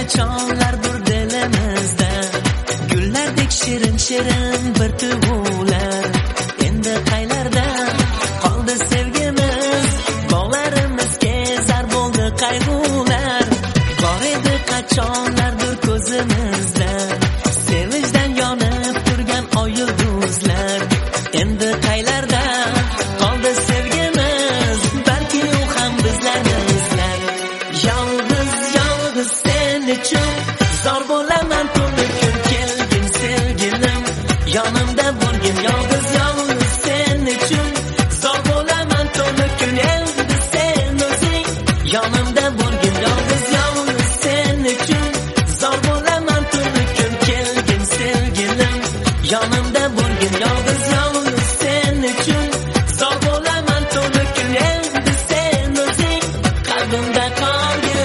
qachonlardir dilimizda gullardek shirin shirin bir tuyg'ular. Endi qaylarda qoldi sevgimiz, bog'larimiz kezar bo'ldi qayg'ular. Bor edi qachonlardir ko'zimizda sevinchdan yonib turgan oy yulduzlar. Endi qaylarda qoldi sevgimiz, balki u ham bizlarni izlar. Yolg'iz yolg'iz sen uchun zor bo'laman tuni kun, kelgin sevgilim yonimda bo'lgin. Yolg'iz yolg'iz sen uchun zor bo'laman tuni kun, endi sen o'zing yonimda bo'lgin. Yolg'iz yolg'iz sen uchun zor bo'laman tuni kun, kelgin sevgilim yonimda bo'lgin. Yolg'iz yolg'iz sen uchun zor bo'laman tuni kun, endi sen o'zing qalbimda qolgin.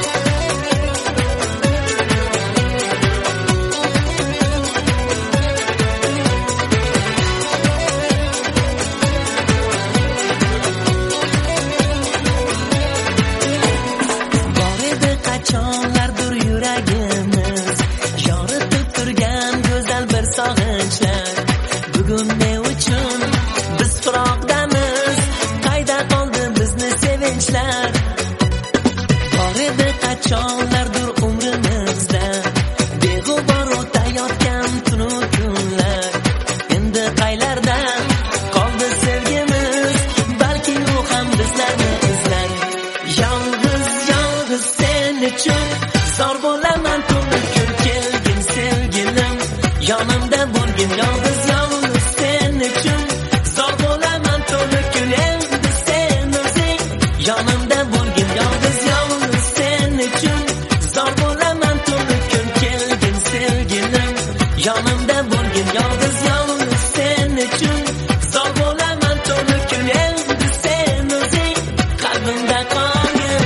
Bor edi qachonlardir yuragimiz yoritib turgan go'zal bir sog'inchlar. Bugun ne uchun biz firoqdamiz, qayda qoldi bizni sevinchlar. Bor edi qachonlardir umrimizda beg'ubor o'tayotgan tunu kunlar. Endi qaylarda qoldi sevgimiz, balki u ham bizlarni izlar. Yolg'iz yolg'iz sen uchun zor bo'laman tuni kun, kelgin sevgilim yonimda bo'lgin. Yolg'iz yolg'iz sen uchun zor bo'laman tuni kun, endi sen o'zing yonimda bo'lgin. Yolg'iz yolg'iz sen uchun zor bo'laman tuni kun, kelgin sevgilim yonimda bo'lgin. Yolg'iz yolg'iz sen uchun zor bo'laman tuni kun, endi sen o'zing qalbimda qolgin.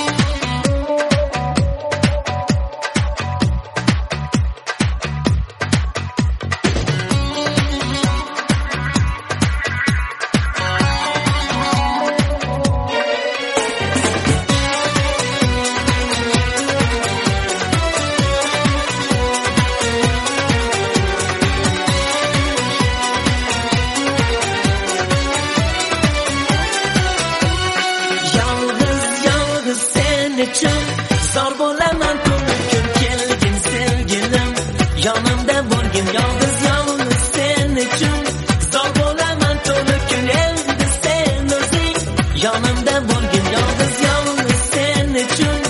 Yolg'iz yolg'iz sen uchun zor bo'laman tuni kun, kelgin sevgilim yonimda bo'lgin. Yolg'iz yolg'iz sen uchun zor bo'laman tuni kun, endi sen o'zing yonimda bo'lgin. Yolg'iz yolg'iz sen uchun